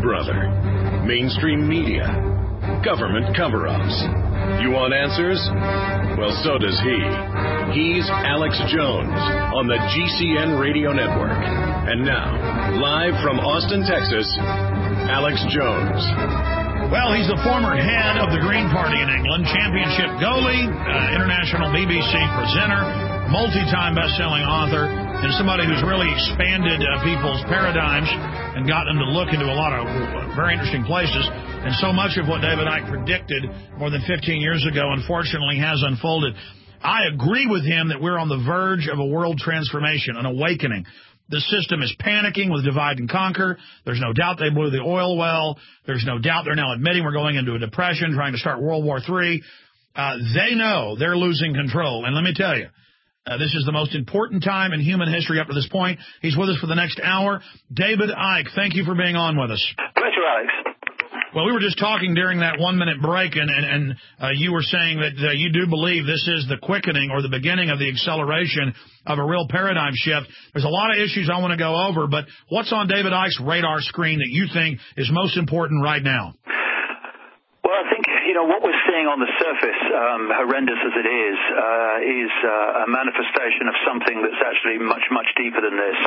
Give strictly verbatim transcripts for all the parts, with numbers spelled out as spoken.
brother? Mainstream media? Government cover-ups? You want answers? Well, so does he. He's Alex Jones on the G C N Radio Network. And now, live from Austin, Texas, Alex Jones. Well, he's the former head of the Green Party in England, championship goalie, uh, international B B C presenter, multi-time best-selling author, and somebody who's really expanded uh, people's paradigms and got them to look into a lot of very interesting places. And so much of what David Icke predicted more than fifteen years ago, unfortunately, has unfolded. I agree with him that we're on the verge of a world transformation, an awakening. The system is panicking with divide and conquer. There's no doubt they blew the oil well. There's no doubt they're now admitting we're going into a depression, trying to start World War Three. Uh, they know they're losing control. And let me tell you, uh, this is the most important time in human history up to this point. He's with us for the next hour. David Icke, thank you for being on with us. Pleasure, Alex. Well, we were just talking during that one-minute break, and, and, and uh, you were saying that uh, you do believe this is the quickening or the beginning of the acceleration of a real paradigm shift. There's a lot of issues I want to go over, but what's on David Icke's radar screen that you think is most important right now? Well, I think, you know, what we're seeing on the surface, um, horrendous as it is, uh, is uh, a manifestation of something that's actually much, much deeper than this.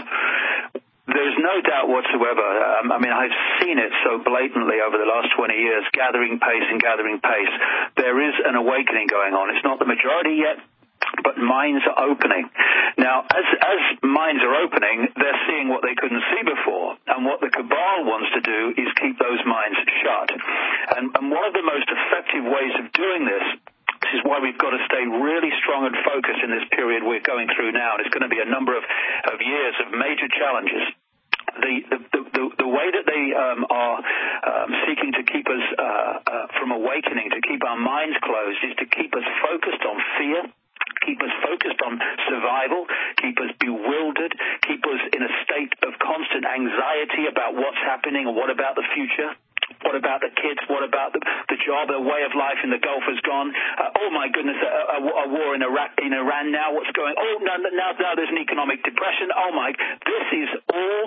There's no doubt whatsoever. Um, I mean, I've seen it so blatantly over the last twenty years, gathering pace and gathering pace. There is an awakening going on. It's not the majority yet, but minds are opening. Now, as as minds are opening, they're seeing what they couldn't see before. And what the cabal wants to do is keep those minds shut. And, and one of the most effective ways of doing this, this is why we've got to stay really strong and focused in this period we're going through now. And it's going to be a number of, of years of major challenges. The, the, the, the way that they um, are um, seeking to keep us uh, uh, from awakening, to keep our minds closed, is to keep us focused on fear, keep us focused on survival, keep us bewildered, keep us in a state of constant anxiety about what's happening and what about the future. What about the kids? What about the, the job? The way of life in the Gulf has gone. Uh, oh, my goodness, a, a, a war in Iraq, in Iran now. What's going on? Oh, now, now, now there's an economic depression. Oh, my. This is all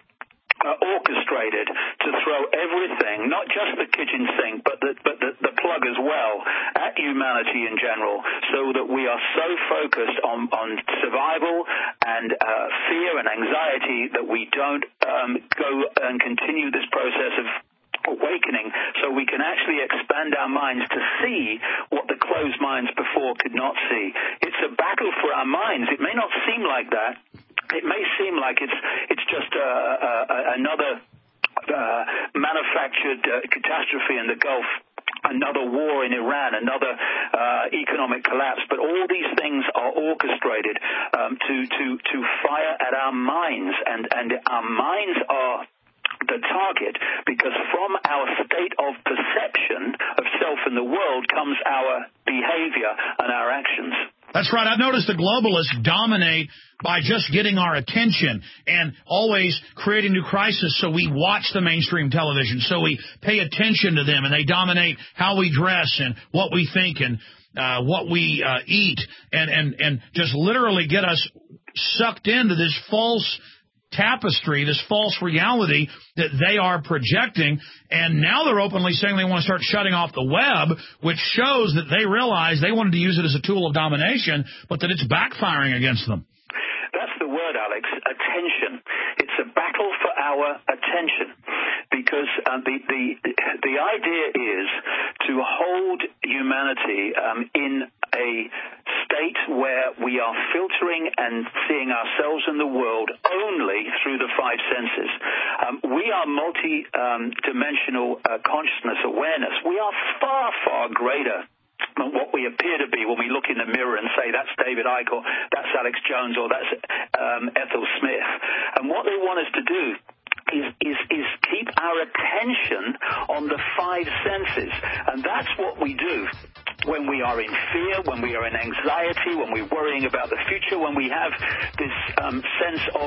uh, orchestrated to throw everything, not just the kitchen sink, but the, but the, the plug as well, at humanity in general, so that we are so focused on, on survival and uh, fear and anxiety that we don't um, go and continue this process of awakening, so we can actually expand our minds to see what the closed minds before could not see. It's a battle for our minds. It may not seem like that. It may seem like it's it's just uh, uh, another uh, manufactured uh, catastrophe in the Gulf, another war in Iran, another uh, economic collapse. But all these things are orchestrated um, to to to fire at our minds, and and our minds are the target, because from our state of perception of self in the world comes our behavior and our actions. That's right. I've noticed the globalists dominate by just getting our attention and always creating new crises, so we watch the mainstream television, so we pay attention to them, and they dominate how we dress and what we think and uh, what we uh, eat, and, and, and just literally get us sucked into this false tapestry, this false reality that they are projecting. And now they're openly saying they want to start shutting off the web, which shows that they realize they wanted to use it as a tool of domination, but that it's backfiring against them. That's the word, Alex, attention. It's a battle for our attention, because uh, the, the the idea is to hold humanity um, in a state where we are filtering and seeing ourselves in the world only through the five senses. Um, we are multi-dimensional um, uh, consciousness awareness. We are far, far greater than what we appear to be when we look in the mirror and say, that's David Icke, or that's Alex Jones, or that's um, Ethel Smith. And what they want us to do Is, is, is keep our attention on the five senses. And that's what we do when we are in fear, when we are in anxiety, when we're worrying about the future, when we have this um, sense of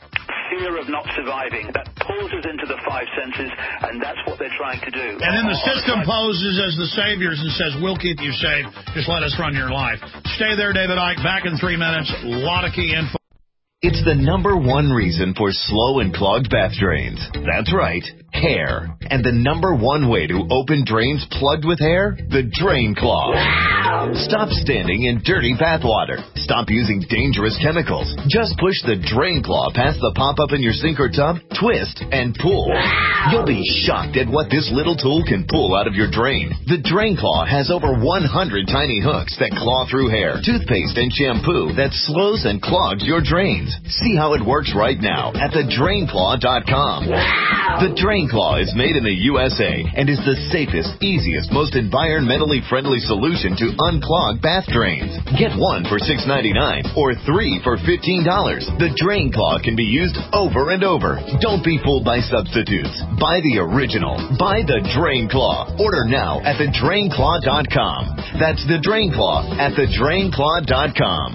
fear of not surviving. That pulls us into the five senses, and that's what they're trying to do. And then the system poses as the saviors and says, we'll keep you safe. Just let us run your life. Stay there, David Icke. Back in three minutes. A lot of key info. It's the number one reason for slow and clogged bath drains. That's right, hair. And the number one way to open drains plugged with hair? The Drain Claw. Stop standing in dirty bath water. Stop using dangerous chemicals. Just push the Drain Claw past the pop-up in your sink or tub, twist, and pull. You'll be shocked at what this little tool can pull out of your drain. The Drain Claw has over one hundred tiny hooks that claw through hair, toothpaste, and shampoo that slows and clogs your drains. See how it works right now at the drain claw dot com. The Drain Claw is made in the U S A and is the safest, easiest, most environmentally friendly solution to unclog bath drains. Get one for six ninety-nine or three for fifteen dollars. The Drain Claw can be used over and over. Don't be fooled by substitutes. Buy the original. Buy the Drain Claw. Order now at the drain claw dot com. That's the Drain Claw at the drain claw dot com.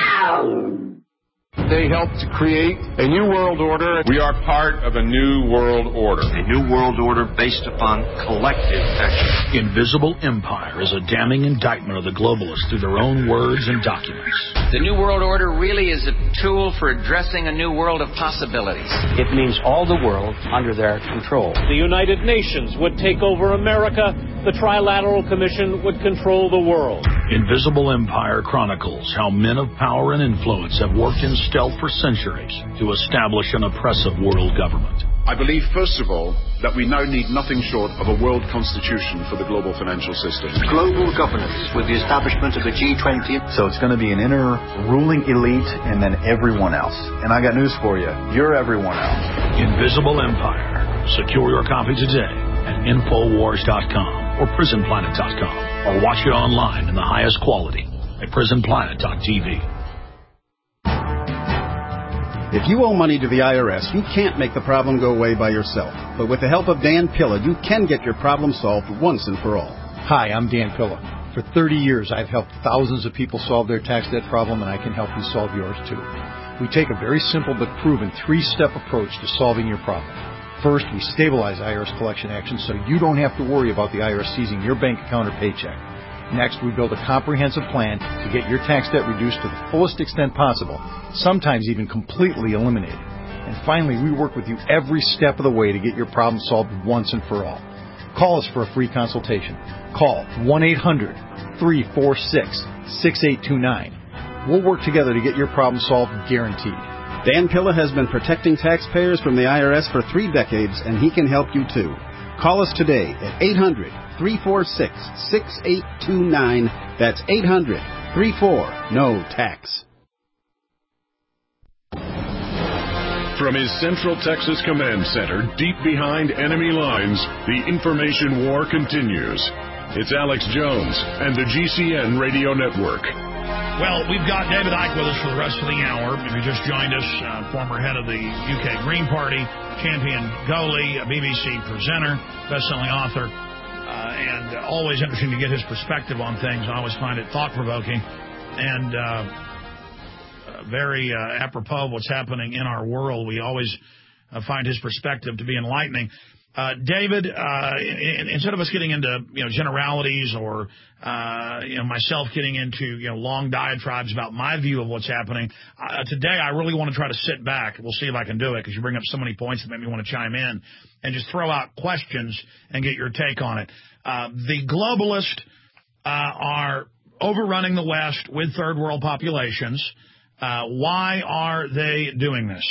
They helped to create a new world order. We are part of a new world order. A new world order based upon collective action. Invisible Empire is a damning indictment of the globalists through their own words and documents. The new world order really is a tool for addressing a new world of possibilities. It means all the world under their control. The United Nations would take over America. The Trilateral Commission would control the world. Invisible Empire chronicles how men of power and influence have worked in stealth for centuries to establish an oppressive world government. I believe, first of all, that we now need nothing short of a world constitution for the global financial system. Global governance with the establishment of the G twenty. So it's going to be an inner ruling elite and then everyone else. And I got news for you. You're everyone else. Invisible Empire. Secure your copy today at infowars dot com or prison planet dot com or watch it online in the highest quality at prison planet dot t v. If you owe money to the I R S, you can't make the problem go away by yourself. But with the help of Dan Pilla, you can get your problem solved once and for all. Hi, I'm Dan Pilla. For thirty years, I've helped thousands of people solve their tax debt problem, and I can help you solve yours too. We take a very simple but proven three-step approach to solving your problem. First, we stabilize I R S collection actions so you don't have to worry about the I R S seizing your bank account or paycheck. Next, we build a comprehensive plan to get your tax debt reduced to the fullest extent possible, sometimes even completely eliminated. And finally, we work with you every step of the way to get your problem solved once and for all. Call us for a free consultation. Call one eight hundred, three four six, six eight two nine. We'll work together to get your problem solved, guaranteed. Dan Pilla has been protecting taxpayers from the I R S for three decades, and he can help you too. Call us today at eight hundred, three four six, six eight two nine. That's eight hundred, three four, N O tax. From his Central Texas Command Center, deep behind enemy lines, the information war continues. It's Alex Jones and the G C N Radio Network. Well, we've got David Icke with us for the rest of the hour. If you just joined us, uh, former head of the U K Green Party, champion goalie, a B B C presenter, best-selling author, uh, and always interesting to get his perspective on things. I always find it thought-provoking and uh, very uh, apropos of what's happening in our world. We always uh, find his perspective to be enlightening. Uh, David, uh, in, instead of us getting into, you know, generalities or, uh, you know, myself getting into, you know, long diatribes about my view of what's happening, uh, today I really want to try to sit back. We'll see if I can do it because you bring up so many points that make me want to chime in and just throw out questions and get your take on it. Uh, the globalists uh, are overrunning the West with third world populations. Uh, why are they doing this?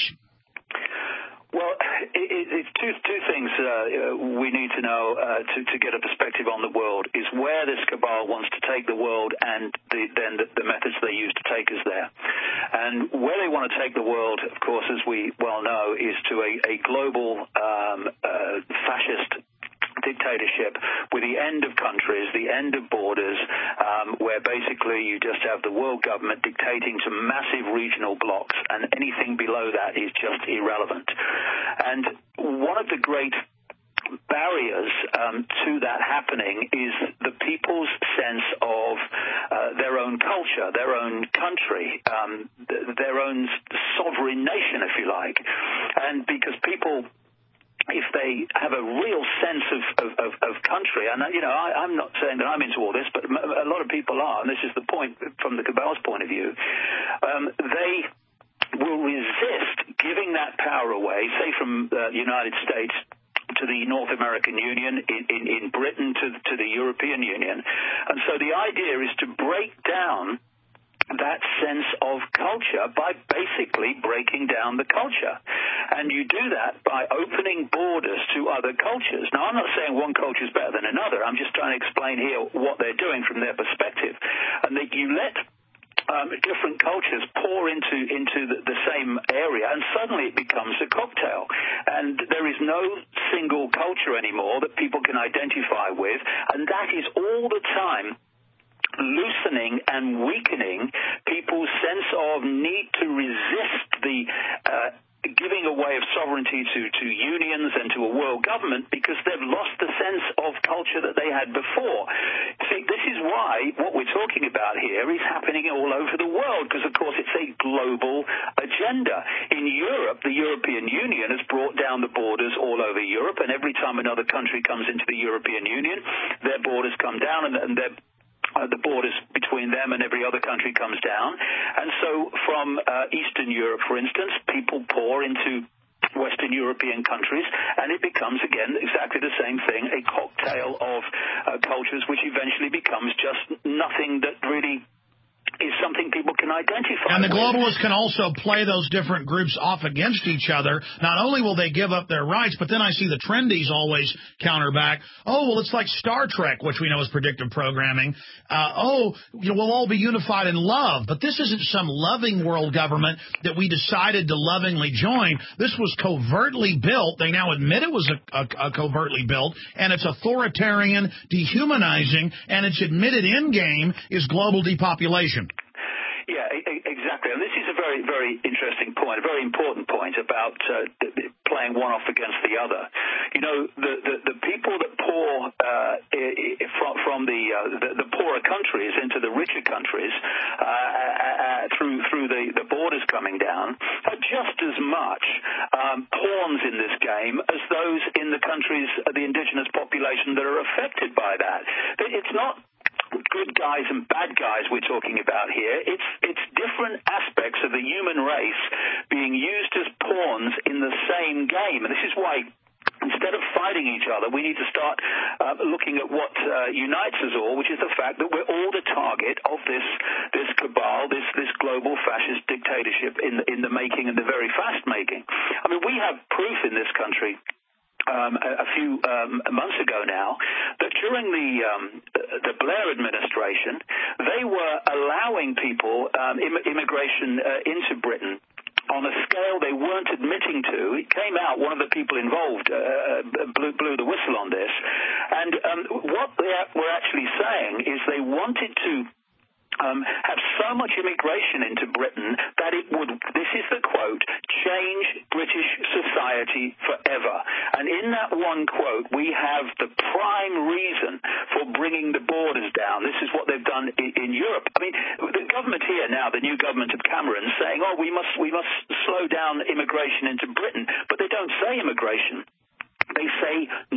Well, it, it's two two things uh, we need to know uh, to to get a perspective on the world is where this cabal wants to take the world, and the, then the, the methods they use to take us there. And where they want to take the world, of course, as we well know, is to a, a global um, uh, fascist dictatorship with the end of countries, the end of borders, um, where basically you just have the world government dictating to massive regional blocks, and anything below that is just irrelevant. And one of the great barriers um, to that happening is the people's sense of uh, their own culture, their own country, um, th- their own sovereign nation, if you like. And because people, if they have a real sense of, of, of, of country, and, you know, I, I'm not saying that I'm into all this, but a lot of people are, and this is the point from the cabal's point of view, um, they will resist hour away, say from uh, the United States to the North American Union, in, in, in Britain to, to the European Union. And so the idea is to break down that sense of culture by basically breaking down the culture. And you do that by opening borders to other cultures. Now, I'm not saying one culture is better than another. I'm just trying to explain here what they're doing from their perspective. And that you let Um, different cultures pour into into the, the same area, and suddenly it becomes a cocktail. And there is no single culture anymore that people can identify with, and that is all the time loosening and weakening people's sense of need to resist the uh, giving away of sovereignty to, to unions and to a world government, because they've lost the sense of culture that they had before. See, this is why what we're talking about here is happening all over the world, because, of course, it's a global agenda. In Europe, the European Union has brought down the borders all over Europe, and every time another country comes into the European Union, their borders come down, and, and their Uh, the borders between them and every other country comes down. And so from uh, Eastern Europe, for instance, people pour into Western European countries, and it becomes, again, exactly the same thing, a cocktail of uh, cultures, which eventually becomes just nothing that really is something people can identify And the with. globalists can also play those different groups off against each other. Not only will they give up their rights, but then I see the trendies always counter back. Oh, well, it's like Star Trek, which we know is predictive programming. Uh, oh, you know, we'll all be unified in love. But this isn't some loving world government that we decided to lovingly join. This was covertly built. They now admit it was a, a, a covertly built, and it's authoritarian, dehumanizing, and its admitted end game is global depopulation. Yeah, exactly. And this is a very, very interesting point, a very important point about uh, playing one off against the other. You know, the, the, the people that pour uh, from, from the, uh, the the poorer countries into the richer countries uh, uh, through through the, the borders coming down are just as much um, pawns in this game as those in the countries, uh, the indigenous population that are affected by that. It's not good guys and bad guys we're talking about here. It's it's different aspects of the human race being used as pawns in the same game. And this is why, instead of fighting each other, we need to start uh, looking at what uh, unites us all, which is the fact that we're all the target of this this cabal, this this global fascist dictatorship in the, in the making and the very fast making. I mean, we have proof in this country Um, a, a few um, months ago now, that during the um, the Blair administration, they were allowing people um, im- immigration uh, into Britain on a scale they weren't admitting to. It came out, one of the people involved uh, blew, blew the whistle on this, and um, what they were actually saying is they wanted to Um, have so much immigration into Britain that it would, this is the quote, change British society forever. And in that one quote, we have the prime reason for bringing the borders down. This is what they've done in, in Europe. I mean, the government here now, the new government of Cameron, saying, oh, we must, we must slow down immigration into Britain. But they don't say immigration. They say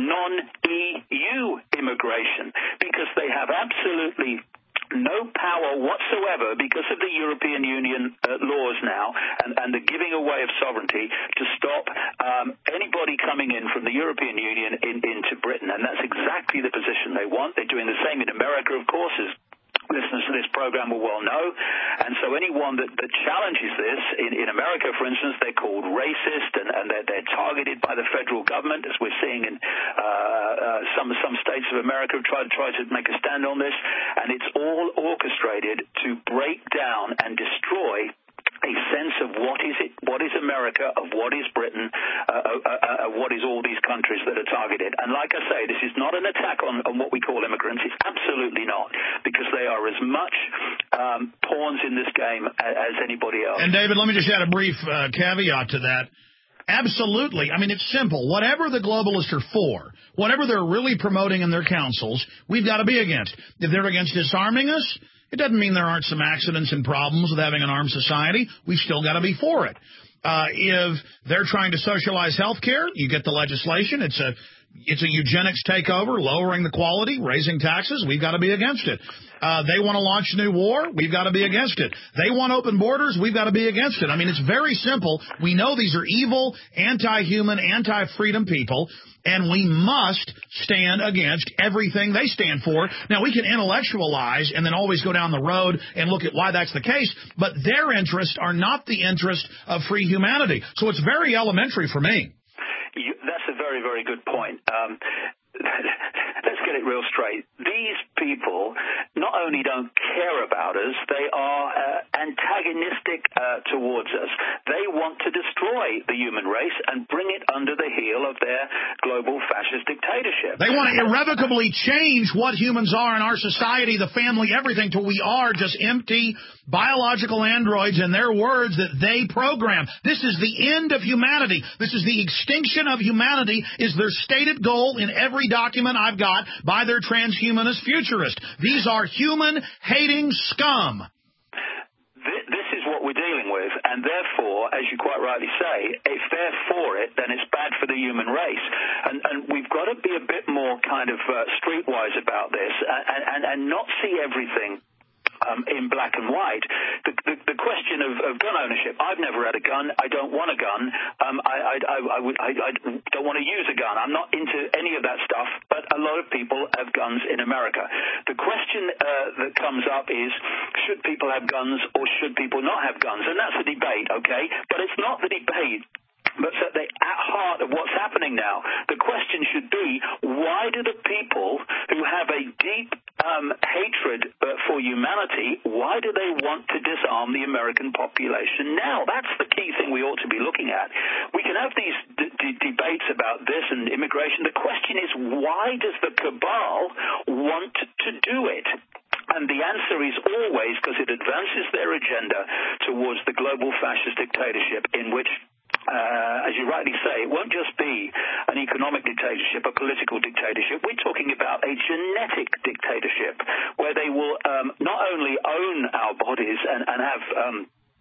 non-E U immigration, because they have absolutely no power whatsoever, because of the European Union uh, laws now and, and the giving away of sovereignty, to stop um, anybody coming in from the European Union in, into Britain. And that's exactly the position they want. They're doing the same in America, of course, as listeners to this program will well know. And so anyone that, that challenges this, in, in America, for instance, they're called racist, and, and they're, they're targeted by the federal government, as we're seeing in uh, uh, some some states of America have tried, tried to make a stand on this. And it's all orchestrated to break down and destroy a sense of what is it, what is America, of what is Britain, uh, uh, uh, what is all these countries that are targeted. And like I say, this is not an attack on, on what we call immigrants. It's absolutely not, because they are as much um, pawns in this game as, as anybody else. And David, let me just add a brief uh, caveat to that. Absolutely. I mean, it's simple. Whatever the globalists are for, whatever they're really promoting in their councils, we've got to be against. If they're against disarming us, it doesn't mean there aren't some accidents and problems with having an armed society. We've still got to be for it. Uh, if they're trying to socialize health care, you get the legislation. It's a It's a eugenics takeover, lowering the quality, raising taxes. We've got to be against it. Uh, they want to launch a new war. We've got to be against it. They want open borders. We've got to be against it. I mean, it's very simple. We know these are evil, anti-human, anti-freedom people, and we must stand against everything they stand for. Now, we can intellectualize and then always go down the road and look at why that's the case, but their interests are not the interest of free humanity. So it's very elementary for me. You, that's a very, very good point. Um, let's get it real straight. These people not only don't care about us, they are uh, antagonistic uh, towards us. They want to destroy the human race and bring it under the heel of their global fascist dictatorship. They want to irrevocably change what humans are in our society, the family, everything, till we are just empty biological androids, in their words, that they program. This is the end of humanity. This is the extinction of humanity, is their stated goal in every document I've got by their transhumanist futurist. These are human-hating scum. This is what we're dealing with, and therefore, as you quite rightly say, if they're for it, then it's bad for the human race. And, and we've got to be a bit more kind of uh, streetwise about this and, and, and not see everything Um, in black and white. The, the, the question of, of gun ownership, I've never had a gun. I don't want a gun. Um, I, I, I, I, would, I, I don't want to use a gun. I'm not into any of that stuff, but a lot of people have guns in America. The question uh, that comes up is, should people have guns or should people not have guns? And that's a debate, okay? But it's not the debate but at the at heart of what's happening now. The question should be, why do the people who have a deep um, hatred uh, for humanity, why do they want to disarm the American population now? That's the key thing we ought to be looking at. We can have these d- d- debates about this and immigration. The question is, why does the cabal want to do it? And the answer is always because it advances their agenda towards the global fascist dictatorship in which Uh, as you rightly say, it won't just be an economic dictatorship, a political dictatorship. We're talking about a genetic dictatorship where they will um, not only own our bodies and, and have um,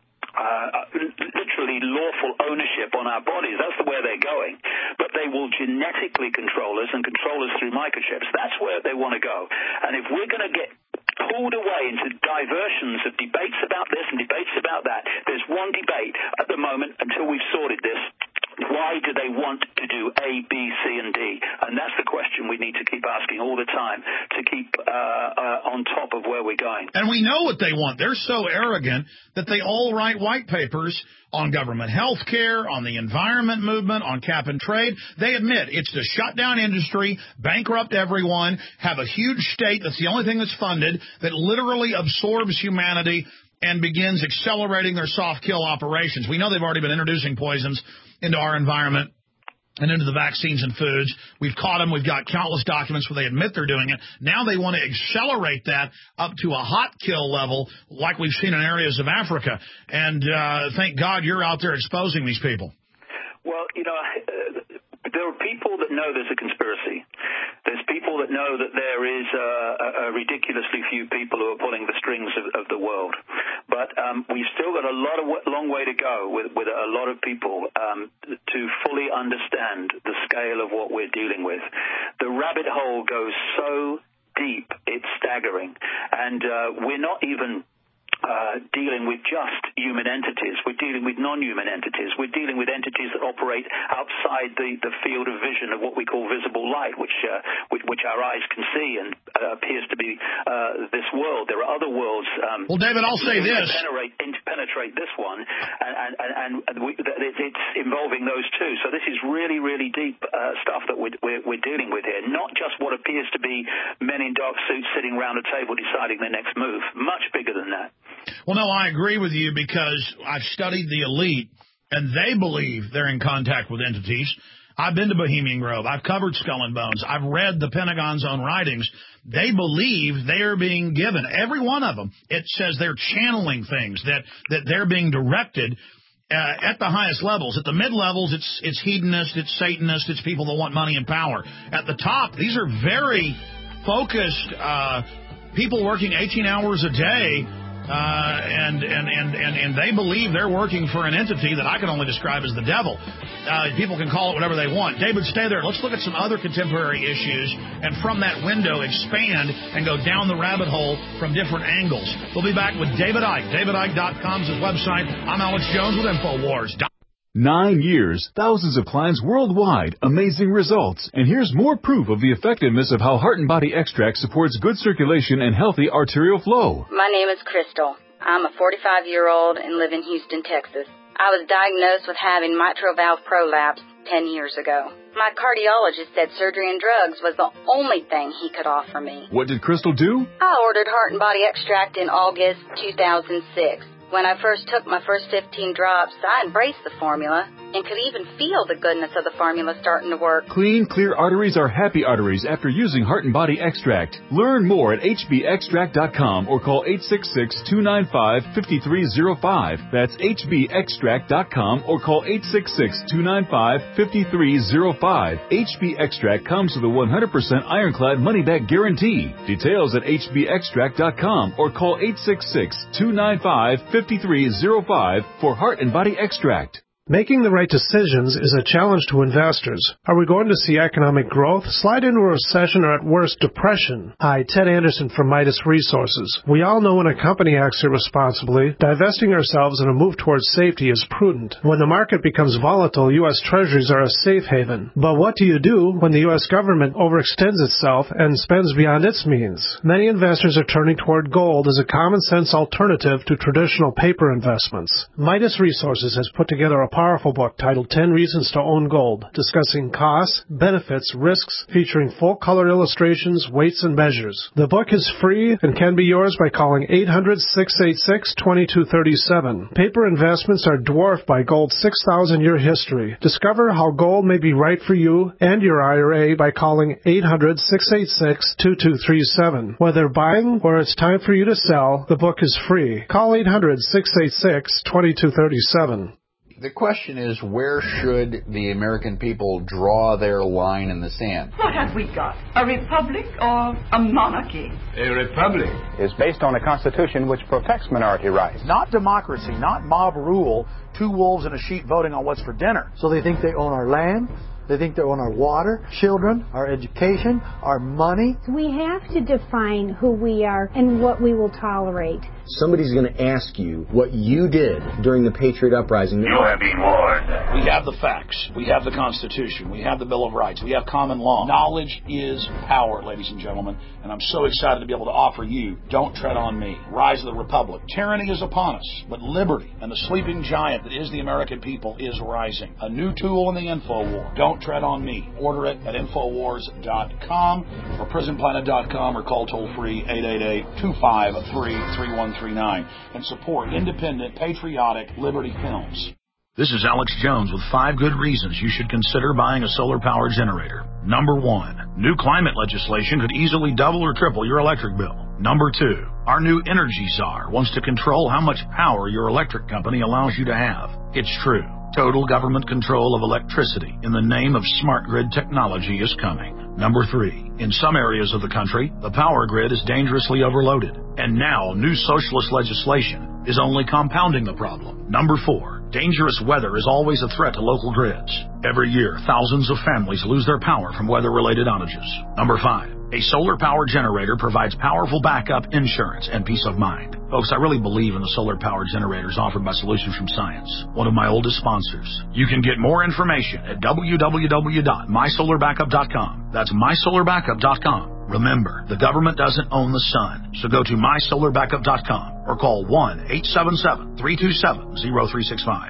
uh, literally lawful ownership on our bodies. That's the way they're going. But they will genetically control us and control us through microchips. That's where they want to go. And if we're going to get pulled away into diversions of debates about this and debates about that, there's one debate at the moment until we've sorted this. Why do they want to do A, B, C, and D? And that's the question we need to keep asking all the time to keep uh, uh, on top of where we're going. And we know what they want. They're so arrogant that they all write white papers on government health care, on the environment movement, on cap and trade. They admit it's to shut down industry, bankrupt everyone, have a huge state that's the only thing that's funded, that literally absorbs humanity and begins accelerating their soft kill operations. We know they've already been introducing poisons into our environment and into the vaccines and foods. We've caught them. We've got countless documents where they admit they're doing it. Now they want to accelerate that up to a hot kill level like we've seen in areas of Africa. And uh, thank God you're out there exposing these people. Well, you know, uh, there are people that know there's a conspiracy. There's people that know that there is uh, a ridiculously few people who are pulling the strings of, of the world. But um, we've still got a lot of long way to go with, with a lot of people um, to fully understand the scale of what we're dealing with. The rabbit hole goes so deep, it's staggering. And uh, we're not even Uh, dealing with just human entities. We're dealing with non-human entities. We're dealing with entities that operate outside the, the field of vision of what we call visible light, which uh, which, which our eyes can see and uh, appears to be uh, this world. There are other worlds. Um, well, David, I'll say this. Penetrate, penetrate this one, and, and, and we, it's involving those two. So this is really, really deep uh, stuff that we're, we're, we're dealing with here, not just what appears to be men in dark suits sitting around a table deciding their next move. Much bigger than that. Well, no, I agree with you because I've studied the elite, and they believe they're in contact with entities. I've been to Bohemian Grove. I've covered Skull and Bones. I've read the Pentagon's own writings. They believe they are being given, every one of them. It says they're channeling things, that, that they're being directed uh, at the highest levels. At the mid-levels, it's, it's hedonist, it's Satanist, it's people that want money and power. At the top, these are very focused uh, people working eighteen hours a day Uh, and, and, and, and, and they believe they're working for an entity that I can only describe as the devil. Uh, people can call it whatever they want. David, stay there. Let's look at some other contemporary issues, and from that window, expand and go down the rabbit hole from different angles. We'll be back with David Icke. David Icke dot com is his website. I'm Alex Jones with InfoWars. Nine years, thousands of clients worldwide, amazing results. And here's more proof of the effectiveness of how Heart and Body Extract supports good circulation and healthy arterial flow. My name is Crystal. I'm a forty-five-year-old and live in Houston, Texas. I was diagnosed with having mitral valve prolapse ten years ago. My cardiologist said surgery and drugs was the only thing he could offer me. What did Crystal do? I ordered Heart and Body Extract in August two thousand six. When I first took my first fifteen drops, I embraced the formula and could even feel the goodness of the formula starting to work. Clean, clear arteries are happy arteries after using Heart and Body Extract. Learn more at H B extract dot com or call eight six six, two nine five, five three zero five. That's H B extract dot com or call eight six six, two nine five, five three zero five. H B Extract comes with a one hundred percent ironclad money-back guarantee. Details at H B extract dot com or call eight six six, two nine five, five three zero five for Heart and Body Extract. Making the right decisions is a challenge to investors. Are we going to see economic growth, slide into a recession, or at worst, depression? Hi, Ted Anderson from Midas Resources. We all know when a company acts irresponsibly, divesting ourselves in a move towards safety is prudent. When the market becomes volatile, U S Treasuries are a safe haven. But what do you do when the U S government overextends itself and spends beyond its means? Many investors are turning toward gold as a common-sense alternative to traditional paper investments. Midas Resources has put together a powerful book titled ten Reasons to Own Gold, discussing costs, benefits, risks, featuring full-color illustrations, weights, and measures. The book is free and can be yours by calling eight hundred, six eight six, two two three seven. Paper investments are dwarfed by gold's six thousand year history. Discover how gold may be right for you and your I R A by calling eight hundred, six eight six, two two three seven. Whether buying or it's time for you to sell, the book is free. Call eight hundred, six eight six, two two three seven. The question is, where should the American people draw their line in the sand? What have we got? A republic or a monarchy? A republic is based on a constitution which protects minority rights. Not democracy, not mob rule, two wolves and a sheep voting on what's for dinner. So they think they own our land, they think they own our water, children, our education, our money. We have to define who we are and what we will tolerate. Somebody's going to ask you what you did during the Patriot Uprising. You have been warned. We have the facts. We have the Constitution. We have the Bill of Rights. We have common law. Knowledge is power, ladies and gentlemen. And I'm so excited to be able to offer you Don't Tread on Me, Rise of the Republic. Tyranny is upon us, but liberty and the sleeping giant that is the American people is rising. A new tool in the info war. Don't Tread on Me. Order it at infowars dot com or prison planet dot com or call toll-free eight eight eight, two five three, three one three nine and support independent, patriotic Liberty Films. This is Alex Jones with five good reasons you should consider buying a solar power generator. Number one, new climate legislation could easily double or triple your electric bill. Number two, our new energy czar wants to control how much power your electric company allows you to have. It's true. Total government control of electricity in the name of smart grid technology is coming. Number three, in some areas of the country, the power grid is dangerously overloaded. And now, new socialist legislation is only compounding the problem. Number four, dangerous weather is always a threat to local grids. Every year, thousands of families lose their power from weather-related outages. Number five, a solar power generator provides powerful backup insurance and peace of mind. Folks, I really believe in the solar power generators offered by Solutions from Science, one of my oldest sponsors. You can get more information at w w w dot my solar backup dot com. That's my solar backup dot com. Remember, the government doesn't own the sun, so go to my solar backup dot com or call one eight seven seven, three two seven, zero three six five.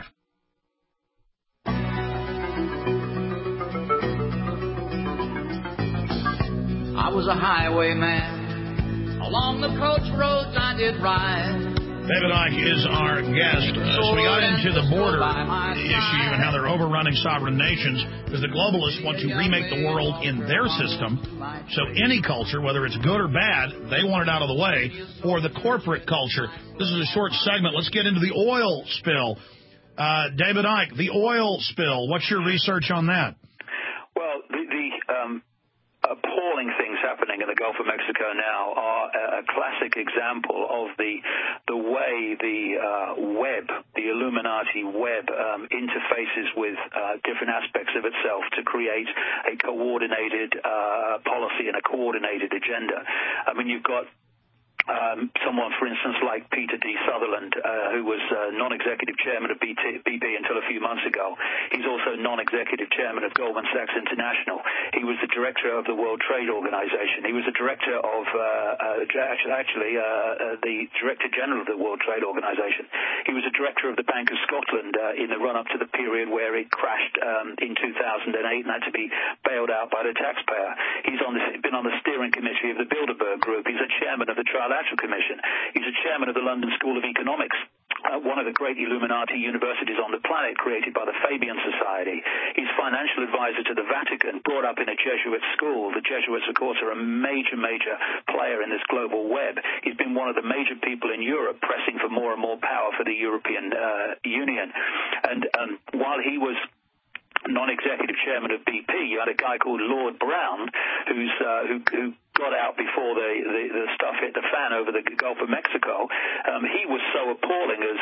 I was a highwayman. Along the coach roads I did ride. David Icke is our guest. Uh, so we got into the border issue and how they're overrunning sovereign nations because the globalists want to remake the world in their system. So any culture, whether it's good or bad, they want it out of the way. Or the corporate culture. This is a short segment. Let's get into the oil spill. Uh, David Icke, the oil spill. What's your research on that? Well, the, the um, appalling appalling things happening in the Gulf of Mexico now are a classic example of the the way the uh, web, the Illuminati web, um, interfaces with uh, different aspects of itself to create a coordinated uh, policy and a coordinated agenda. I mean, you've got Um, someone, for instance, like Peter D. Sutherland, uh, who was uh, non-executive chairman of B P until a few months ago. He's also non-executive chairman of Goldman Sachs International. He was the director of the World Trade Organization. He was the director of, uh, uh, actually, actually uh, uh, the director general of the World Trade Organization. He was the director of the Bank of Scotland uh, in the run-up to the period where it crashed um, in two thousand eight and had to be bailed out by the taxpayer. He's on the, been on the steering committee of the Bilderberg Group. He's a chairman of the Trilateral Commission. He's a chairman of the London School of Economics, uh, one of the great Illuminati universities on the planet, created by the Fabian Society. He's financial advisor to the Vatican, brought up in a Jesuit school. The Jesuits, of course, are a major, major player in this global web. He's been one of the major people in Europe pressing for more and more power for the European uh, Union. And um, while he was non-executive chairman of B P, you had a guy called Lord Brown, who's uh, who, who got out before the, the, the stuff hit the fan over the Gulf of Mexico. Um, he was so appalling as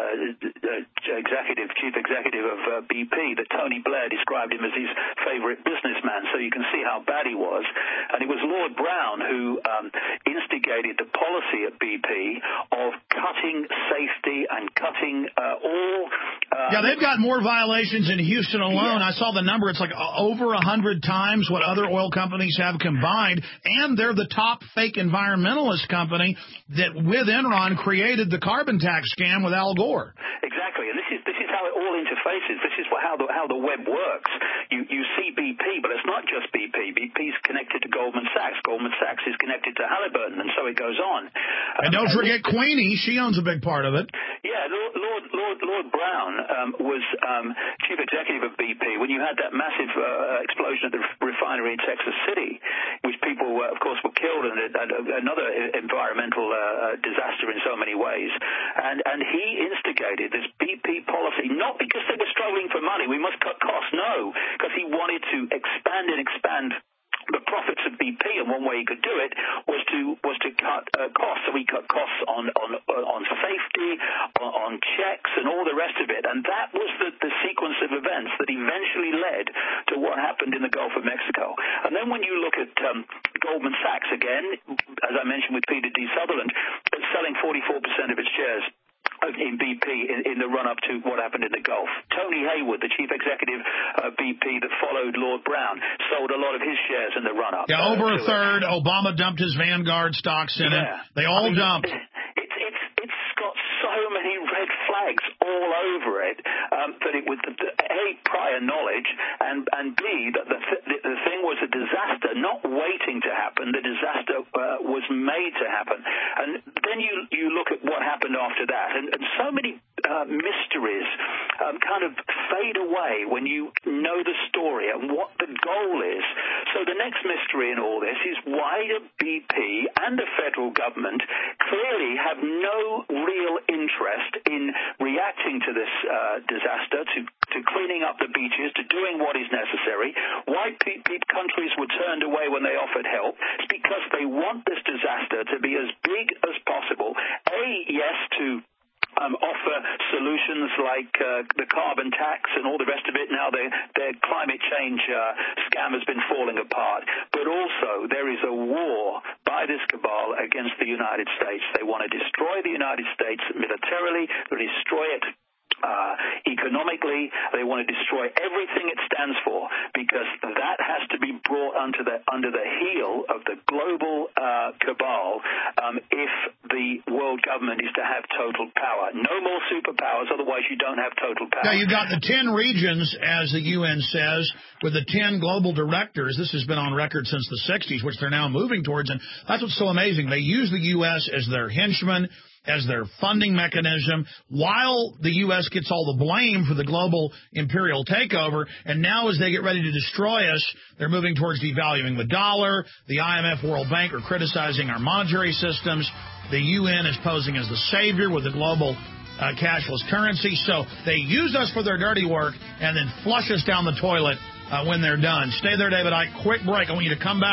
uh, executive, chief executive of uh, B P that Tony Blair described him as his favorite businessman, so you can see how bad he was. And it was Lord Brown who um, instigated the policy at B P of cutting safety and cutting uh, all... Um, yeah, they've got more violations in Houston alone. Yeah. I saw the number. It's like over one hundred times what other oil companies have combined. And they're the top fake environmentalist company that, with Enron, created the carbon tax scam with Al Gore. Exactly, and this is this is how it all interfaces. This is what, how the how the web works. You you see B P, but it's not just B P. B P's connected to Goldman Sachs. Goldman Sachs is connected to Halliburton, and so it goes on. And um, don't forget and Queenie; she owns a big part of it. Yeah, Lord Lord Lord, Lord Brown um, was um, chief executive of B P when you had that massive uh, explosion at the refinery in Texas City, which people were. Of course, were killed, and another environmental uh, disaster in so many ways. And and he instigated this B P policy, not because they were struggling for money. We must cut costs. No, because he wanted to expand and expand the profits of B P, and one way he could do it was to was to cut uh, costs. So he cut costs on on on safety, on, on checks, and all the rest of it. And that was the, the sequence of events that eventually led to what happened in the Gulf of Mexico. And then when you look at um, Goldman Sachs again, as I mentioned with Peter D. Sutherland, selling forty-four percent of its shares in B P in, in the run-up to what happened in the Gulf. Tony Hayward, the chief executive of B P that followed Lord Brown, sold a lot of his shares in the run-up. Yeah, over uh, a third. It. Obama dumped his Vanguard stocks in yeah. it. They all I mean, dumped. It's it's it's got so many red flags all over it um, that it was the, the, A, prior knowledge, and and B, that the, the, the thing was a disaster, not waiting to happen. The disaster uh, was made to happen. And then you, you look at what happened after that, and, and so many uh, mysteries um, kind of fade away when you know the story and what the goal is. So the next mystery in all this is why do B P and the federal government clearly have no real interest in reacting to this uh, disaster, to, to cleaning up the beaches, to doing what is necessary. Why pe- pe- countries were turned away when they offered help? It's because they want this disaster to be as big as possible. A, yes, to Um, offer solutions like uh, the carbon tax and all the rest of it. Now their, their climate change uh, scam has been falling apart. But also there is a war by this cabal against the United States. They want to destroy the United States militarily, they destroy it Uh, economically. They want to destroy everything it stands for, because that has to be brought under the under the heel of the global uh, cabal um, if the world government is to have total power. No more superpowers, otherwise you don't have total power. Now, you've got the ten regions, as the U N says, with the ten global directors. This has been on record since the sixties, which they're now moving towards, and that's what's so amazing. They use the U S as their henchman, as their funding mechanism, while the U S gets all the blame for the global imperial takeover. And now as they get ready to destroy us, they're moving towards devaluing the dollar. The I M F, World Bank are criticizing our monetary systems. The U N is posing as the savior with the global uh, cashless currency. So they use us for their dirty work and then flush us down the toilet uh, when they're done. Stay there, David Icke. Quick break. I want you to come back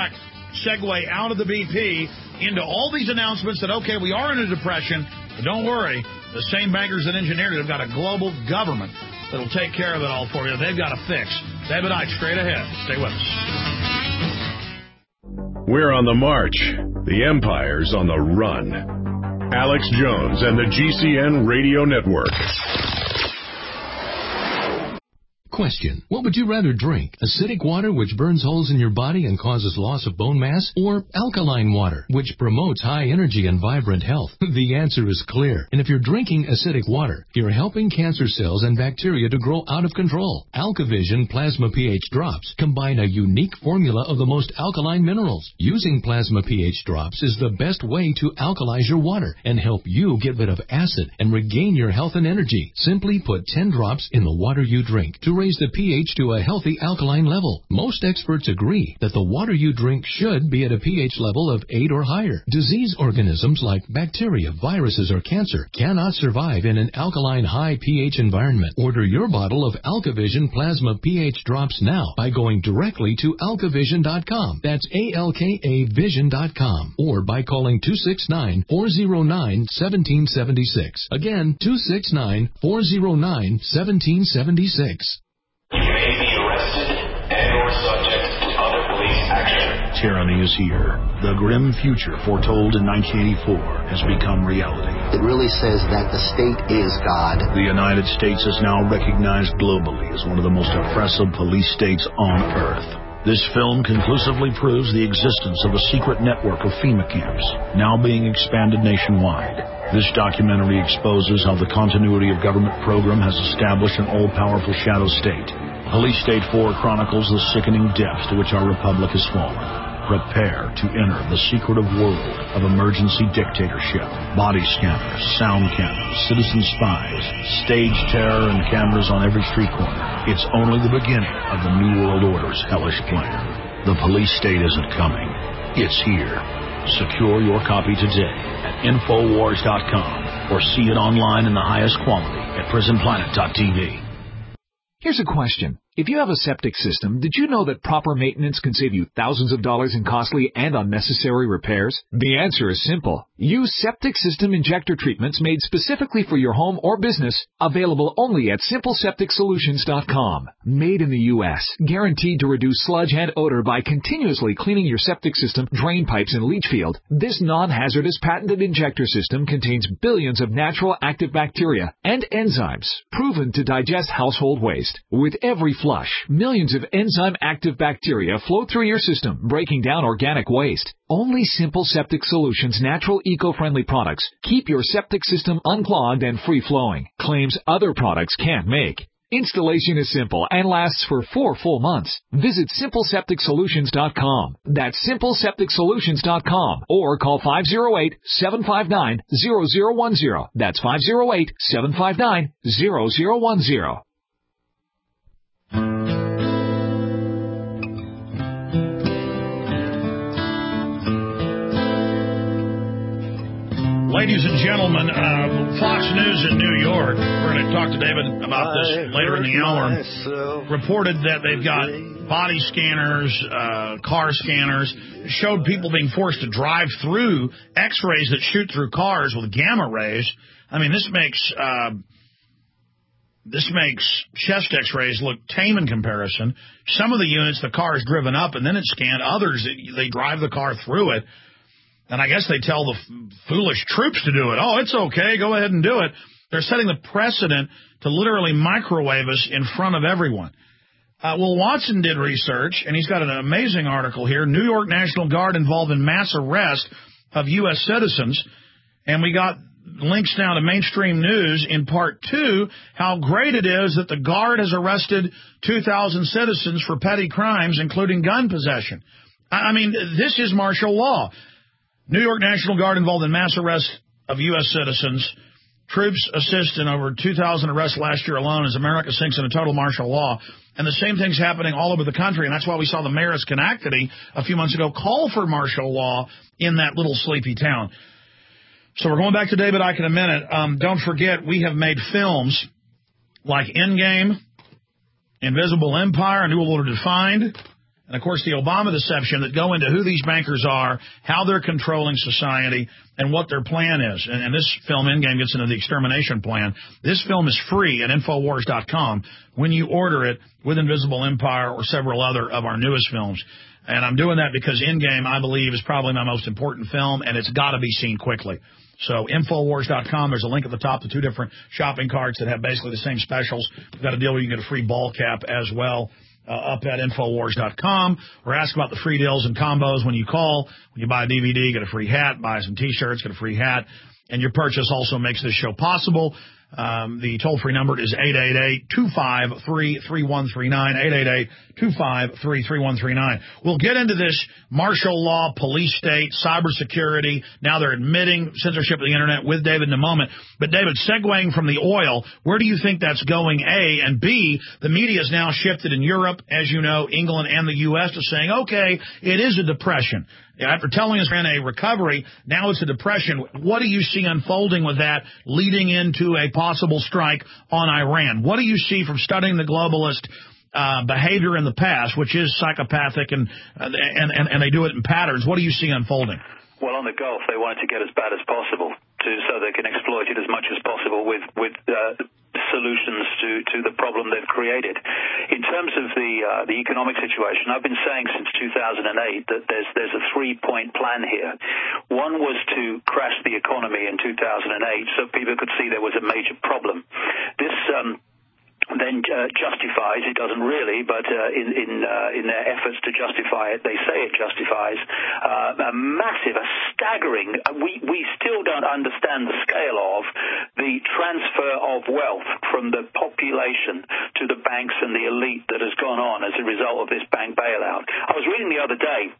segue out of the B P into all these announcements that, okay, we are in a depression, but don't worry, the same bankers that engineered it have got a global government that'll take care of it all for you. They've got a fix. David Icke, straight ahead. Stay with us. We're on the march. The empire's on the run. Alex Jones and the G C N Radio Network. Question. What would you rather drink? Acidic water, which burns holes in your body and causes loss of bone mass? Or alkaline water, which promotes high energy and vibrant health? The answer is clear. And if you're drinking acidic water, you're helping cancer cells and bacteria to grow out of control. AlkaVision Plasma pH Drops combine a unique formula of the most alkaline minerals. Using Plasma pH Drops is the best way to alkalize your water and help you get rid of acid and regain your health and energy. Simply put ten drops in the water you drink to raise the pH to a healthy alkaline level. Most experts agree that the water you drink should be at a pH level of eight or higher. Disease organisms like bacteria, viruses, or cancer cannot survive in an alkaline high pH environment. Order your bottle of AlkaVision Plasma pH Drops now by going directly to alkavision dot com. That's A L K A vision dot com. Or by calling two six nine, four zero nine, one seven seven six. Again, two six nine, four zero nine, one seven seven six. You may be arrested and or subject to other police action. Tyranny is here. The grim future foretold in nineteen eighty-four has become reality. It really says that the state is God. The United States is now recognized globally as one of the most oppressive police states on earth. This film conclusively proves the existence of a secret network of FEMA camps, now being expanded nationwide. This documentary exposes how the continuity of government program has established an all-powerful shadow state. Police State four chronicles the sickening depths to which our republic has fallen. Prepare to enter the secretive world of emergency dictatorship. Body scanners, sound cannons, citizen spies, stage terror, and cameras on every street corner. It's only the beginning of the New World Order's hellish plan. The police state isn't coming. It's here. Secure your copy today at infowars dot com or see it online in the highest quality at prison planet dot t v. Here's a question. If you have a septic system, did you know that proper maintenance can save you thousands of dollars in costly and unnecessary repairs? The answer is simple. Use septic system injector treatments made specifically for your home or business, available only at simple septic solutions dot com. Made in the U S, guaranteed to reduce sludge and odor by continuously cleaning your septic system, drain pipes, and leach field. This non-hazardous patented injector system contains billions of natural active bacteria and enzymes proven to digest household waste. With every flush, millions of enzyme-active bacteria flow through your system, breaking down organic waste. Only Simple Septic Solutions natural eco-friendly products keep your septic system unclogged and free-flowing, claims other products can't make. Installation is simple and lasts for four full months. Visit simple septic solutions dot com. That's simple septic solutions dot com or call five oh eight, seven five nine, zero zero one zero. That's five oh eight, seven five nine, zero zero one zero. Ladies and gentlemen, uh, Fox News in New York, we're going to talk to David about this later in the hour, reported that they've got body scanners, uh, car scanners, showed people being forced to drive through X-rays that shoot through cars with gamma rays. I mean, this makes uh, this makes chest X-rays look tame in comparison. Some of the units, the car is driven up and then it's scanned. Others, they drive the car through it. And I guess they tell the f- foolish troops to do it. Oh, it's okay. Go ahead and do it. They're setting the precedent to literally microwave us in front of everyone. Uh, well, Watson did research, and he's got an amazing article here. New York National Guard involved in mass arrest of U S citizens. And we got links now to mainstream news in part two, how great it is that the Guard has arrested two thousand citizens for petty crimes, including gun possession. I mean, this is martial law. New York National Guard involved in mass arrest of U S citizens. Troops assist in over two thousand arrests last year alone as America sinks into total martial law. And the same thing's happening all over the country. And that's why we saw the mayor of Schenectady a few months ago call for martial law in that little sleepy town. So we're going back to David Icke in a minute. Um, don't forget, we have made films like Endgame, Invisible Empire, A New World Order Defined, and, of course, the Obama deception that go into who these bankers are, how they're controlling society, and what their plan is. And, and this film, Endgame, gets into the extermination plan. This film is free at Infowars dot com when you order it with Invisible Empire or several other of our newest films. And I'm doing that because Endgame, I believe, is probably my most important film, and it's got to be seen quickly. So Infowars dot com, there's a link at the top to two different shopping carts that have basically the same specials. We've got a deal where you can get a free ball cap as well. Uh, up at Infowars dot com, or ask about the free deals and combos when you call. When you buy a D V D, get a free hat, buy some T-shirts, get a free hat, and your purchase also makes this show possible. Um, the toll-free number is eight eight eight, two five three, three one three nine, eight eight eight, two five three, three one three nine. We'll get into this martial law, police state, cybersecurity. Now they're admitting censorship of the Internet with David in a moment. But, David, segueing from the oil, where do you think that's going, A? And, B, the media has now shifted in Europe, as you know, England and the U S to saying, okay, it is a depression. After telling us we're in a recovery, now it's a depression. What do you see unfolding with that leading into a possible strike on Iran? What do you see from studying the globalist uh, behavior in the past, which is psychopathic and, uh, and, and, and they do it in patterns? What do you see unfolding? Well, on the Gulf, they want it to get as bad as possible to, so they can exploit it as much as possible with, with uh, solutions to, to the problem they've created. In terms of the uh, the economic situation, I've been saying since two thousand eight that there's there's a three-point plan here. One was to crash the economy in two thousand eight so people could see there was a major problem. This um then uh, justifies, it doesn't really, but uh, in in, uh, in their efforts to justify it, they say it justifies uh, a massive, a staggering, uh, we, we still don't understand the scale of the transfer of wealth from the population to the banks and the elite that has gone on as a result of this bank bailout. I was reading the other day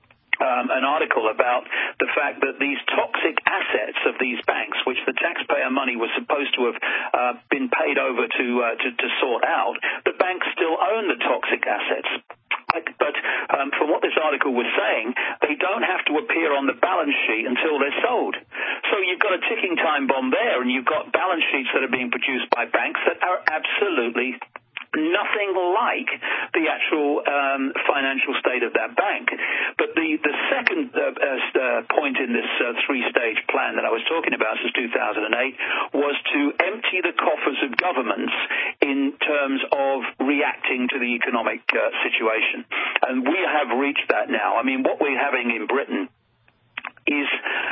Um, an article about the fact that these toxic assets of these banks, which the taxpayer money was supposed to have uh, been paid over to, uh, to to sort out, the banks still own the toxic assets. But um, from what this article was saying, they don't have to appear on the balance sheet until they're sold. So you've got a ticking time bomb there, and you've got balance sheets that are being produced by banks that are absolutely nothing like the actual um, financial state of that bank. But the, the second uh, uh, point in this uh, three-stage plan that I was talking about since two thousand eight was to empty the coffers of governments in terms of reacting to the economic uh, situation. And we have reached that now. I mean, what we're having in Britain is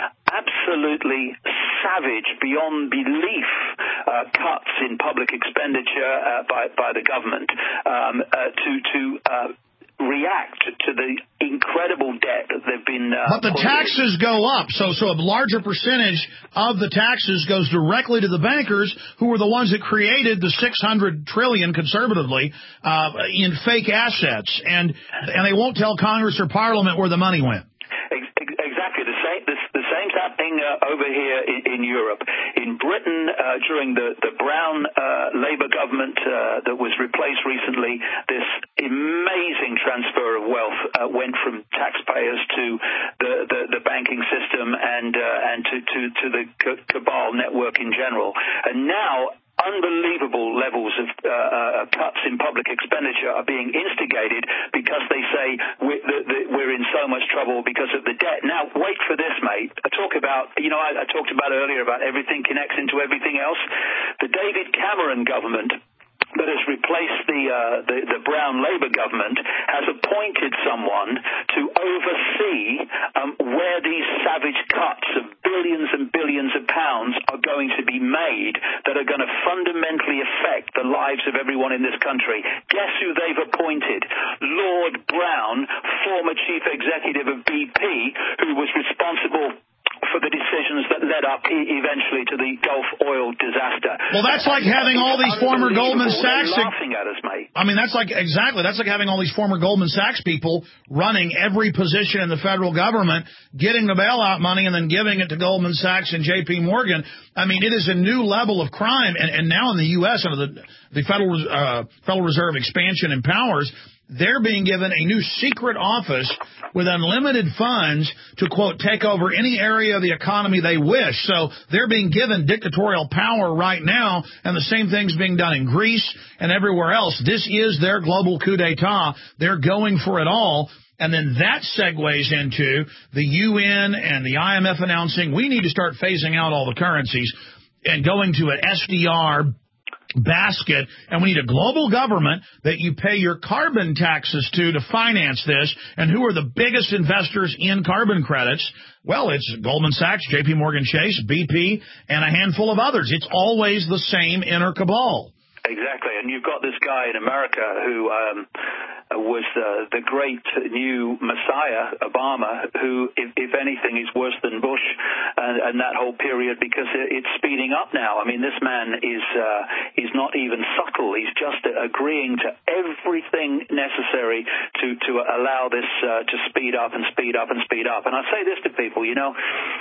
absolutely savage, beyond belief, uh, cuts in public expenditure uh, by, by the government um, uh, to to uh, react to the incredible debt that they've been. Uh, but the taxes in. go up, so so a larger percentage of the taxes goes directly to the bankers, who were the ones that created the six hundred trillion dollars conservatively uh, in fake assets, and and they won't tell Congress or Parliament where the money went. Exactly. The same, the, the same's happening uh, over here in, in Europe. In Britain, uh, during the, the Brown uh, Labour government uh, that was replaced recently, this amazing transfer of wealth uh, went from taxpayers to the, the, the banking system and uh, and to, to, to the cabal network in general. And now unbelievable levels of uh, uh, cuts in public expenditure are being instigated because they say we're, the, the, we're in so much trouble because of the debt. Now, wait for this, mate. I talk about, you know, I, I talked about earlier about everything connects into everything else. The David Cameron government that has replaced the, uh, the the Brown Labour government has appointed someone to oversee um, where these savage cuts of billions and billions of pounds are going to be made that are going to fundamentally affect the lives of everyone in this country. Guess who they've appointed? Lord Brown, former chief executive of B P, who was responsible for the decisions that led up e- eventually to the Gulf oil disaster. Well, that's like having all these former Goldman Sachs. They're laughing at us, mate. I mean, that's like exactly. That's like having all these former Goldman Sachs people running every position in the federal government, getting the bailout money and then giving it to Goldman Sachs and J P Morgan. I mean, it is a new level of crime. And, and now in the U S under the the Federal uh, Federal Reserve expansion and powers, they're being given a new secret office with unlimited funds to, quote, take over any area of the economy they wish. So they're being given dictatorial power right now, and the same thing's being done in Greece and everywhere else. This is their global coup d'etat. They're going for it all. And then that segues into the U N and the I M F announcing we need to start phasing out all the currencies and going to an S D R basket, and we need a global government that you pay your carbon taxes to to finance this. And who are the biggest investors in carbon credits? Well, it's Goldman Sachs, J P Morgan Chase, B P, and a handful of others. It's always the same inner cabal. Exactly, and you've got this guy in America who um, was uh, the great new messiah, Obama, who, if, if anything, is worse than Bush and, and that whole period because it's speeding up now. I mean, this man is uh, is not even subtle. He's just agreeing to everything necessary to, to allow this uh, to speed up and speed up and speed up. And I say this to people, you know,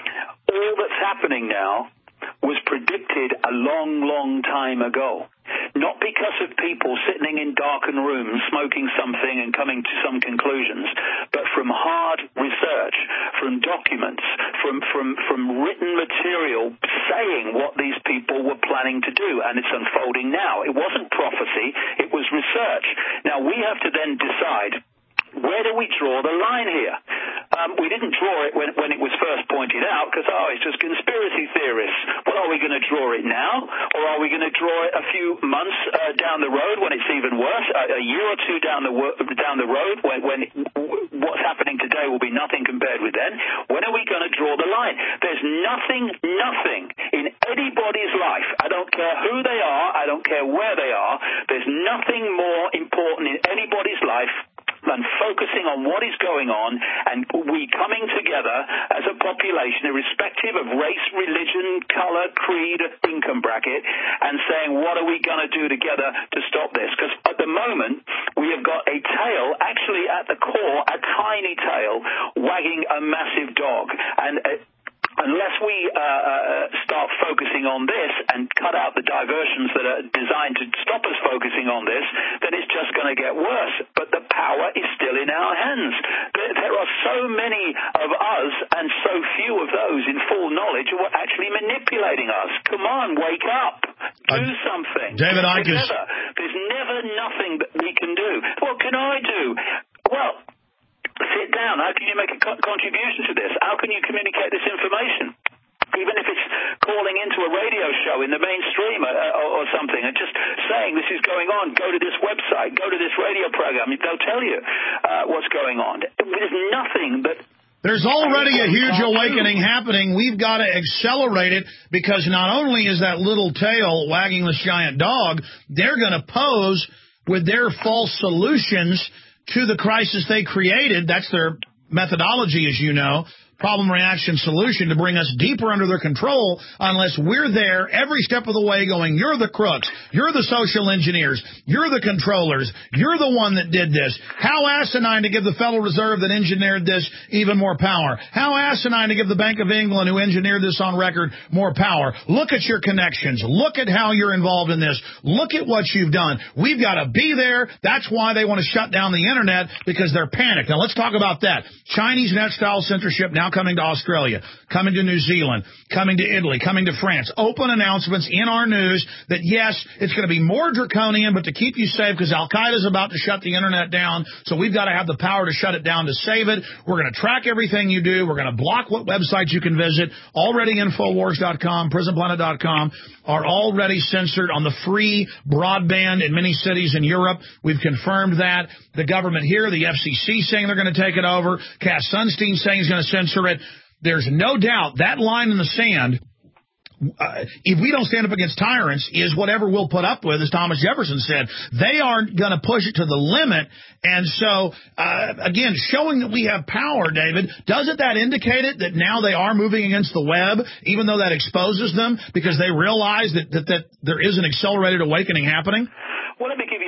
all that's happening now was predicted a long, long time ago. Not because of people sitting in darkened rooms smoking something and coming to some conclusions, but from hard research, from documents, from, from, from written material saying what these people were planning to do, and it's unfolding now. It wasn't prophecy, it was research. Now, we have to then decide, where do we draw the line here? Um, we didn't draw it when, when it was first pointed out because, oh, it's just conspiracy theorists. Well, are we going to draw it now? Or are we going to draw it a few months uh, down the road when it's even worse? A, a year or two down the down the road when, when what's happening today will be nothing compared with then? When are we going to draw the line? There's nothing, nothing in anybody's life. I don't care who they are. I don't care where they are. There's nothing more important in anybody's life than focusing on what is going on and we coming together as a population, irrespective of race, religion, color, creed, income bracket, and saying, what are we going to do together to stop this? Because at the moment, we have got a tail, actually at the core, a tiny tail, wagging a massive dog. And uh, unless we uh, uh, start focusing on this and cut out the diversions that are designed to stop us focusing on this, then it's just going to get worse. But the power is still in our hands. There, there are so many of us and so few of those in full knowledge who are actually manipulating us. Come on, wake up. Do uh, something. David Icke is... There's never nothing that we can do. What can I do? Well, sit down. How can you make a co- contribution to this? How can you communicate this information? Even if it's calling into a radio show in the mainstream uh, or, or something and just saying this is going on, go to this website, go to this radio program. They'll tell you uh, what's going on. There's nothing but... There's already a huge awakening happening. We've got to accelerate it because not only is that little tail wagging this giant dog, they're going to pose with their false solutions to the crisis they created. That's their methodology, as you know, problem, reaction, solution, to bring us deeper under their control unless we're there every step of the way going, you're the crooks, you're the social engineers, you're the controllers, you're the one that did this. How asinine to give the Federal Reserve that engineered this even more power. How asinine to give the Bank of England, who engineered this on record, more power. Look at your connections. Look at how you're involved in this. Look at what you've done. We've got to be there. That's why they want to shut down the Internet, because they're panicked. Now, let's talk about that. Chinese net-style censorship now coming to Australia, coming to New Zealand, coming to Italy, coming to France. Open announcements in our news that, yes, it's going to be more draconian, but to keep you safe because Al-Qaeda is about to shut the Internet down, so we've got to have the power to shut it down to save it. We're going to track everything you do. We're going to block what websites you can visit. Already Infowars dot com, Prison Planet dot com are already censored on the free broadband in many cities in Europe. We've confirmed that. The government here, the F C C saying they're going to take it over. Cass Sunstein saying he's going to censor it. There's no doubt that line in the sand, uh, if we don't stand up against tyrants, is whatever we'll put up with, as Thomas Jefferson said. They aren't going to push it to the limit. And so, uh, again, showing that we have power, David, doesn't that indicate it that now they are moving against the web, even though that exposes them, because they realize that, that, that there is an accelerated awakening happening? Well, let me give you a, an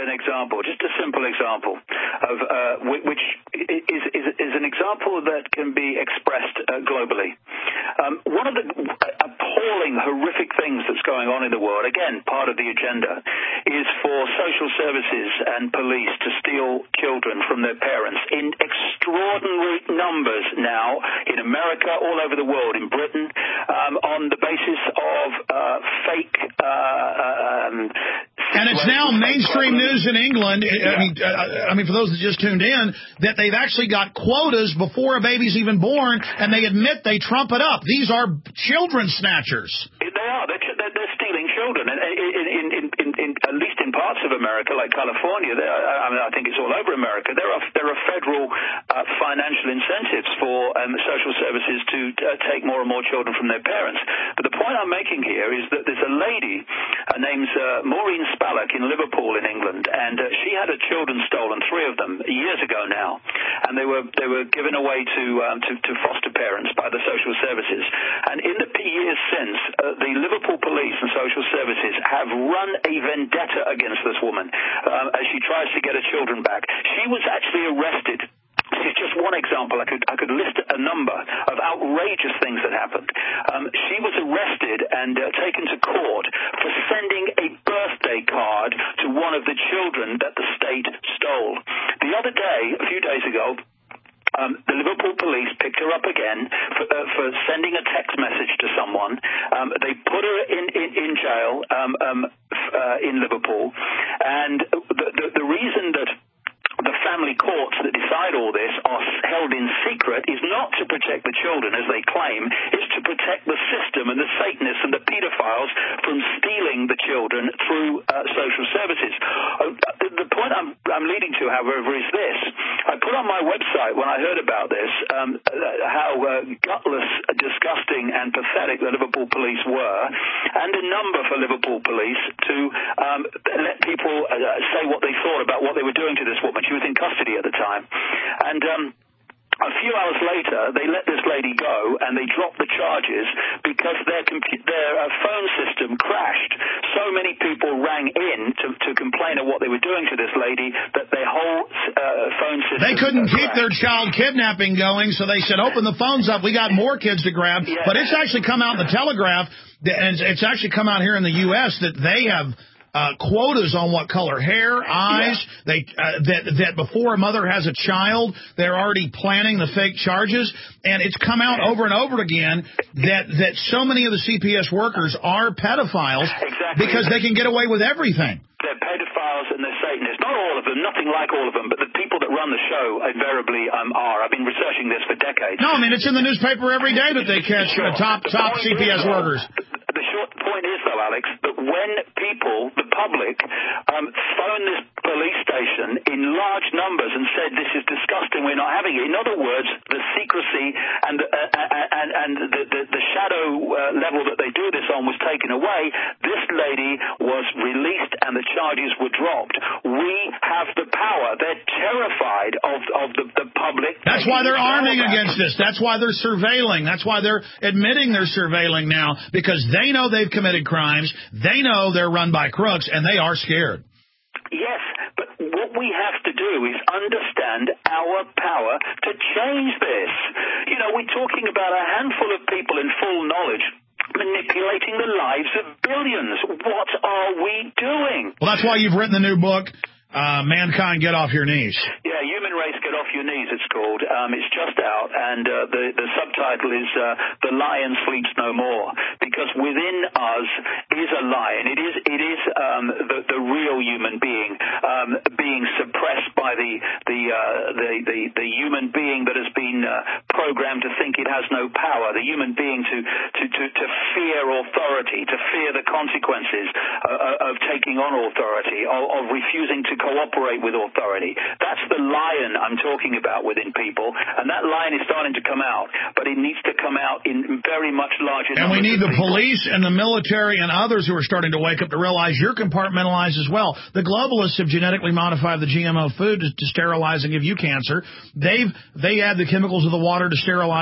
an example, just a simple example, of uh, which is, is, is an example that can be expressed uh, globally. Um, one of the appalling, horrific things that's going on in the world, again, part of the agenda, is for social services and police to steal children from their parents in extraordinary numbers now in America, all over the world, in Britain, um, on the basis of uh, fake uh, um, and it's now mainstream news in England. I mean, uh, I mean, for those that just tuned in, that they've actually got quotas before a baby's even born, and they admit they trump it up. These are children snatchers. They are. They're, they're stealing children, and in, in, in, in, in, at least in parts of America, like California, I mean, I think it's all over America. There are there are federal uh, financial incentives for um, social services to uh, take more and more children from their parents. But the point I'm making here is that there's a lady. Her name's uh, Maureen Spallock in Liverpool in England, and uh, she had her children stolen, three of them, years ago now, and they were they were given away to um, to, to foster parents by the social services. And in the years since, uh, the Liverpool police and social services have run a vendetta against this woman um, as she tries to get her children back. She was actually arrested. This is just one example. I could I could list a number of outrageous things that happened. Um, she was arrested and uh, taken to court for sending a birthday card to one of the children that the state stole. The other day, a few days ago, Um, the Liverpool police picked her up again for, uh, for sending a text message to someone. Um, they put her in, in, in jail um, um, uh, in Liverpool. And the, the, the reason that the family courts that decide all this are held in secret is not to protect the children, as they claim. It's to protect the system and the Satanists and the pedophiles from stealing the children through uh, social services. Uh, the point I'm, I'm leading to, however, is this. I put on my website when I heard about this um, how uh, gutless, disgusting, and pathetic the Liverpool police were, and a number for Liverpool police to um, let people uh, say what they thought about what they were doing to this woman. She was in custody at the time. And um, a few hours later, they let this lady go, and they dropped the charges because their compu- their uh, phone system crashed. So many people rang in to, to complain of what they were doing to this lady that their whole uh, phone system They couldn't keep crashed. their child kidnapping going, so they said, open the phones up. We got more kids to grab. Yeah. But it's actually come out in the Telegraph, and it's actually come out here in the U S that they have Uh, quotas on what color hair, eyes. Yeah. They uh, that that before a mother has a child, they're already planning the fake charges, and it's come out over and over again that that so many of the C P S workers are pedophiles exactly. because they can get away with everything. They're pedophiles and they're Satanists. Not all of them, nothing like all of them, but the people that run the show invariably um, are. I've been researching this for decades. No, I mean, it's in the newspaper every day that they catch sure. the top top C P S workers. The short point is, though, Alex, that when people, the public, um, phone this police station in large numbers and said, this is disgusting, we're not having it. In other words, the secrecy and, uh, and, and the, the, the shadow uh, level that they do this on was taken away. This lady was released and the charges were dropped. We have the power. They're terrified of, of the, the public. That's why they're arming against this. That's why they're surveilling. That's why they're admitting they're surveilling now, because they know they've committed crimes. They know they're run by crooks, and they are scared. Yes, but what we have to do is understand our power to change this. You know, we're talking about a handful of people in full knowledge manipulating the lives of billions. What are we doing? Well, that's why you've written the new book, uh, Mankind, Get Off Your Knees. Yeah, Human Race, Get Off Your Knees, it's called. Um, it's just out, and uh, the, the subtitle is uh, The Lion Sleeps No More, because within us is a lion. It is it is um, the, the real human being um, being suppressed by the the, uh, the the the human being that has been uh, programmed to think it has no power, the human being to, to, to, to fear authority, to fear the consequences uh, of taking on authority, of, of refusing to cooperate with authority. That's the lion I'm talking about within people, and that lion is starting to come out, but it needs to come out in very much larger numbers. And we need the police and the military and others who are starting to wake up to realize you're compartmentalized as well. The globalists have genetically modified the G M O food to, to sterilize and give you cancer. They've they add the chemicals of the water to sterilize you and give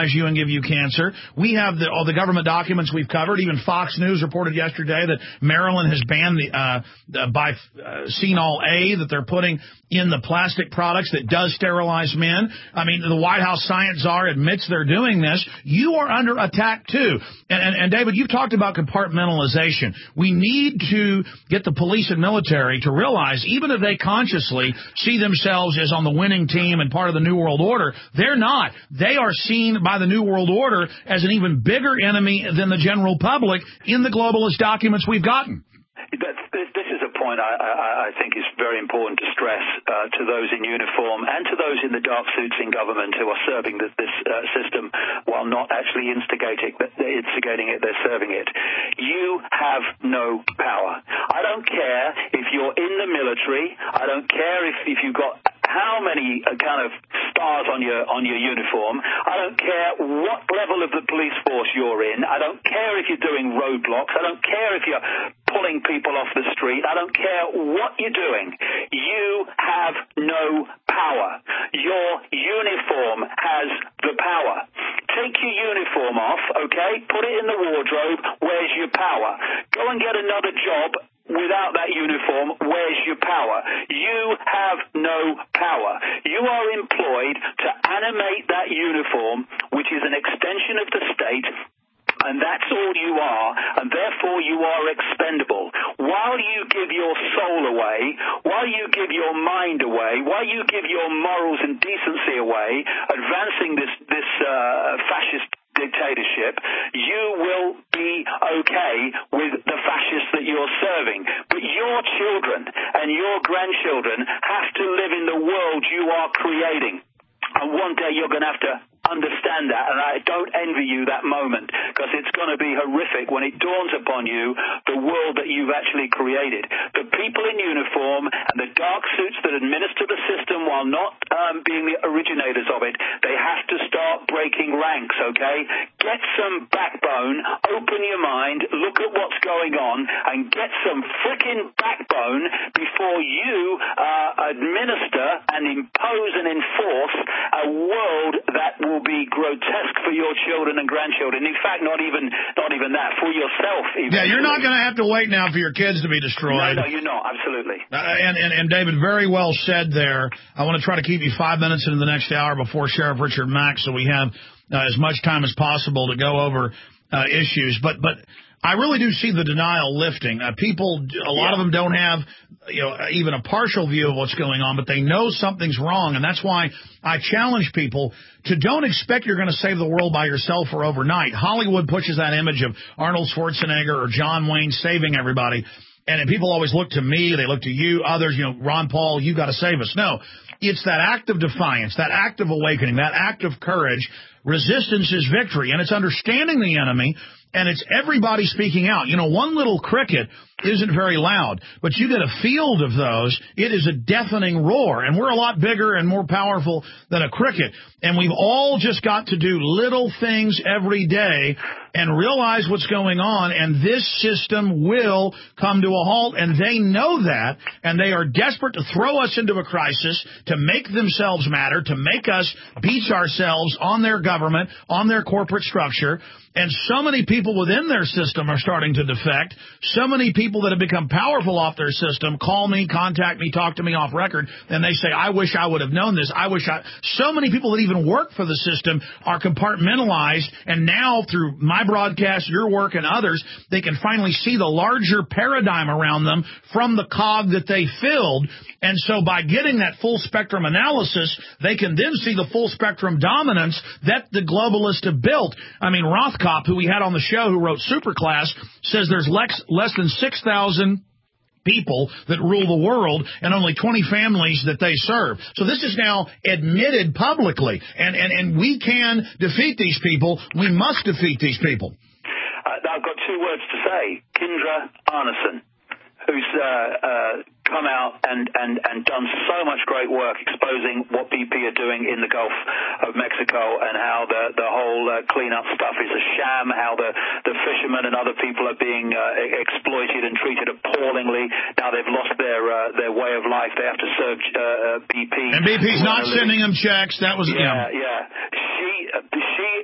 give you cancer. We have the, all the government documents we've covered. Even Fox News reported yesterday that Maryland has banned the uh, the bisphenol A that they're putting in the plastic products that does sterilize men. I mean, the White House science czar admits they're doing this. You are under attack, too. And, and, and David, you've talked about compartmentalization. We need to get the police and military to realize, even if they consciously see themselves as on the winning team and part of the New World Order, they're not. They are seen by the New World Order as an even bigger enemy than the general public in the globalist documents we've gotten. That's, this, this is a point I, I, I think is very important to stress uh, to those in uniform and to those in the dark suits in government who are serving this, this uh, system while not actually instigating, instigating it, they're serving it. You have no power. I don't care if you're in the military. I don't care if, if you've got how many uh, kind of stars on your on your uniform. I don't care what level of the police force you're in. I don't care if you're doing roadblocks. I don't care if you're pulling people off the street. I don't care what you're doing. You have no power. Your uniform has the power. Take your uniform off, okay? Put it in the wardrobe. Where's your power? Go and get another job. Without that uniform, where's your power? You have no power. You are employed to animate that uniform, which is an extension of the state, and that's all you are, and therefore you are expendable. While you give your soul away, while you give your mind away, while you give your morals and decency away, advancing this, this uh, fascist dictatorship, you will be okay with the fascists that you're serving. But your children and your grandchildren have to live in the world you are creating. And one day you're going to have to understand that, and I don't envy you that moment, because it's going to be horrific when it dawns upon you the world that you've actually created. The people in uniform and the dark suits that administer the system while not um, being the originators of it, they have to start breaking ranks, okay? Get some backbone, open your mind, look at what's going on, and get some freaking backbone before you uh, administer and impose and enforce a world that will be grotesque for your children and grandchildren. In fact, not even not even that, for yourself. Eventually. Yeah, you're not going to have to wait now for your kids to be destroyed. No, no, you're not. Absolutely. Uh, and, and, and David, very well said there. I want to try to keep you five minutes into the next hour before Sheriff Richard Mack, so we have uh, as much time as possible to go over uh, issues. But but I really do see the denial lifting. Uh, people, a lot yeah. of them don't have, you know, even a partial view of what's going on, but they know something's wrong, and that's why I challenge people to don't expect you're going to save the world by yourself or overnight. Hollywood pushes that image of Arnold Schwarzenegger or John Wayne saving everybody, and people always look to me, they look to you, others, you know, Ron Paul, you got to save us. No, it's that act of defiance, that act of awakening, that act of courage. Resistance is victory, and it's understanding the enemy. And it's everybody speaking out. You know, one little cricket isn't very loud, but you get a field of those, it is a deafening roar. And we're a lot bigger and more powerful than a cricket. And we've all just got to do little things every day and realize what's going on. And this system will come to a halt. And they know that. And they are desperate to throw us into a crisis, to make themselves matter, to make us beach ourselves on their government, on their corporate structure. And so many people within their system are starting to defect. So many people that have become powerful off their system call me, contact me, talk to me off record, and they say, I wish I would have known this. I wish I... So many people that even work for the system are compartmentalized, and now through my broadcast, your work, and others, they can finally see the larger paradigm around them from the cog that they filled. And so by getting that full spectrum analysis, they can then see the full spectrum dominance that the globalists have built. I mean, Rothkopf, who we had on the show, who wrote Superclass, says there's lex, less than six thousand people that rule the world and only twenty families that they serve. So this is now admitted publicly. And, and, and we can defeat these people. We must defeat these people. Uh, I've got two words to say. Kindra Arneson, who's uh, uh, come out and, and, and done so much great work exposing what B P are doing in the Gulf of Mexico and how the, the whole uh, cleanup stuff is a sham, how the, the fishermen and other people are being uh, exploited and treated appallingly. Now they've lost their uh, their way of life. They have to serve uh, B P. And B P's not sending them checks. That was, yeah, yeah. yeah. She, she is a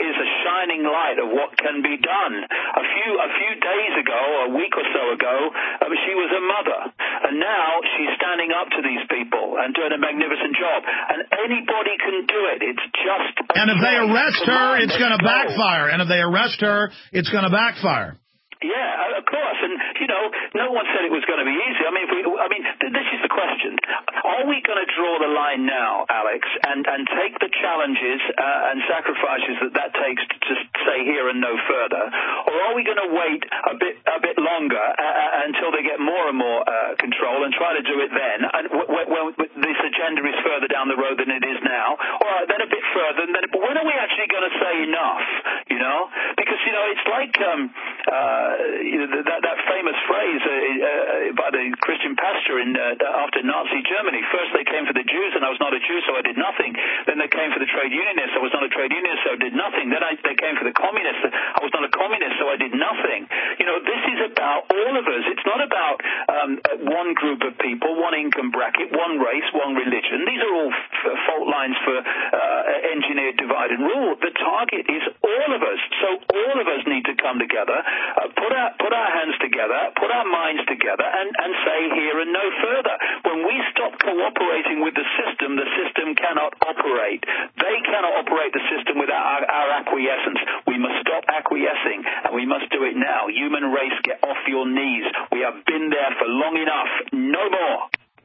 shining light of what can be done. A few a few days ago, a week or so ago, uh, she was a mother, and now she's standing up to these people and doing a magnificent job. And anybody can do it. It's just. And if they arrest her, it's going to backfire. And if they arrest her, it's going to backfire. Yeah, of course, and you know, no one said it was going to be easy. I mean, if we, I mean, this is the question: are we going to draw the line now, Alex, and and take the challenges uh, and sacrifices that that takes to just say here and no further, or are we going to wait a bit a bit longer uh, until they get more and more uh, control and try to do it then? And w- w- w- this agenda is further down the road than it is now. All right, then a bit further, and then. But when are we actually going to say enough? You know, because you know, it's like. Um, uh, You know, that, that famous phrase uh, uh, by the Christian pastor in uh, after Nazi Germany. First they came for the Jews, and I was not a Jew, so I did nothing. Then they came for the trade unionists. I was not a trade unionist, so I did nothing. Then I, they came for the communists. I was not a communist, so I did nothing. You know, this is about all of us. It's not about um, one group of people, one income bracket, one race, one religion. These are all f- fault lines for uh, engineered divide and rule. The target is all of us. So all of us need to come together. Uh, Put our, put our hands together, put our minds together, and, and say here and no further. When we stop cooperating with the system, the system cannot operate. They cannot operate the system without our, our acquiescence. We must stop acquiescing, and we must do it now. Human race, get off your knees. We have been there for long enough. No more.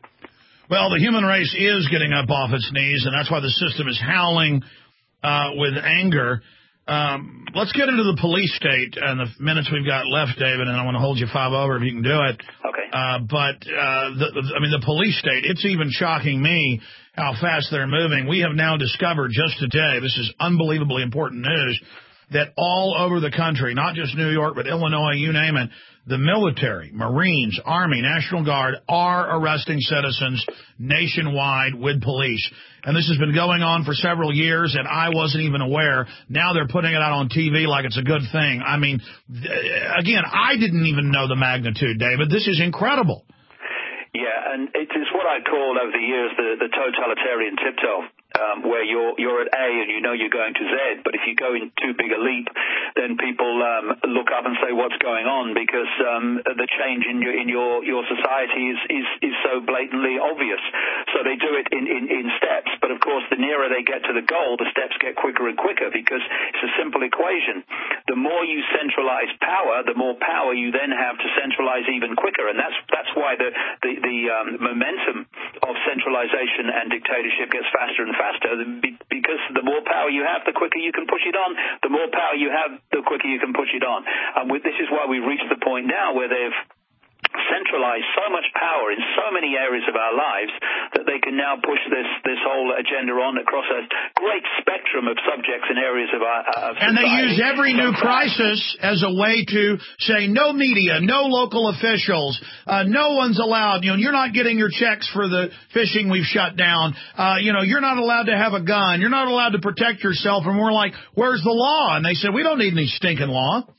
Well, the human race is getting up off its knees, and that's why the system is howling uh, with anger. Um, let's get into the police state and the minutes we've got left, David, and I want to hold you five over if you can do it. Okay. Uh, but, uh, the, the, I mean, the police state, it's even shocking me how fast they're moving. We have now discovered just today, this is unbelievably important news, that all over the country, not just New York, but Illinois, you name it, the military, Marines, Army, National Guard are arresting citizens nationwide with police. And this has been going on for several years, and I wasn't even aware. Now they're putting it out on T V like it's a good thing. I mean, again, I didn't even know the magnitude, David. This is incredible. Yeah, and it is what I call over the years the, the totalitarian tiptoe. Um, where you're you're at A and you know you're going to Z, but if you go in too big a leap, then people um, look up and say what's going on, because um, the change in your in your, your society is, is, is so blatantly obvious. So they do it in, in, in steps, but of course the nearer they get to the goal, the steps get quicker and quicker, because it's a simple equation. The more you centralize power, the more power you then have to centralize even quicker, and that's that's why the the, the um, momentum of centralization and dictatorship gets faster and faster. Because the more power you have, the quicker you can push it on. The more power you have, the quicker you can push it on. And with, this is why we've reached the point now where they've centralized so much power in so many areas of our lives that they can now push this this whole agenda on across a great spectrum of subjects and areas of our of and society. They use every new crisis as a way to say no media, no local officials, uh, no one's allowed. You know, you're not getting your checks for the fishing we've shut down. Uh, you know, you're not allowed to have a gun. You're not allowed to protect yourself. And we're like, where's the law? And they said, we don't need any stinking law.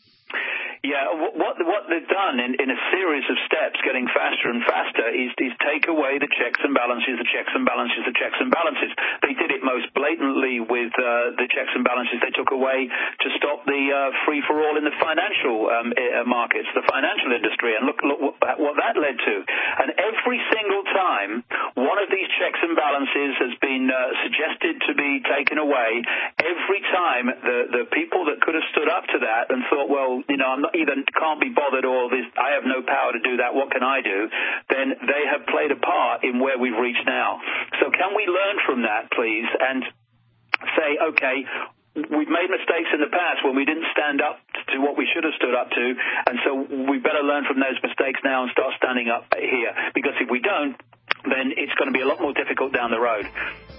Yeah, what what they've done in, in a series of steps, getting faster and faster, is, is take away the checks and balances, the checks and balances, the checks and balances. They did it most blatantly with uh, the checks and balances they took away to stop the uh, free-for-all in the financial um, markets, the financial industry, and look, look what that led to. And every single time one of these checks and balances has been uh, suggested to be taken away, every time the, the people that could have stood up to that and thought, well, you know, I'm not either can't be bothered or this, I have no power to do that, what can I do, then they have played a part in where we've reached now. So can we learn from that, please, and say, okay, we've made mistakes in the past when we didn't stand up to what we should have stood up to, and so we better learn from those mistakes now and start standing up here, because if we don't, then it's going to be a lot more difficult down the road.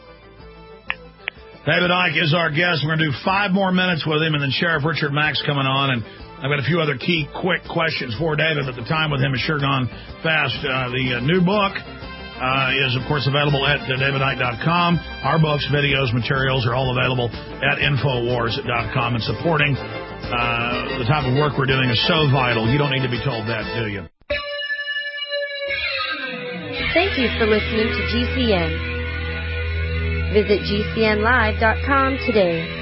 David Icke is our guest. We're going to do five more minutes with him, and then Sheriff Richard Mack's coming on, and I've got a few other key, quick questions for David, but the time with him has sure gone fast. Uh, the uh, new book uh, is, of course, available at uh, david icke dot com. Our books, videos, materials are all available at infowars dot com. And supporting uh, the type of work we're doing is so vital. You don't need to be told that, do you? Thank you for listening to G C N. Visit G C N live dot com today.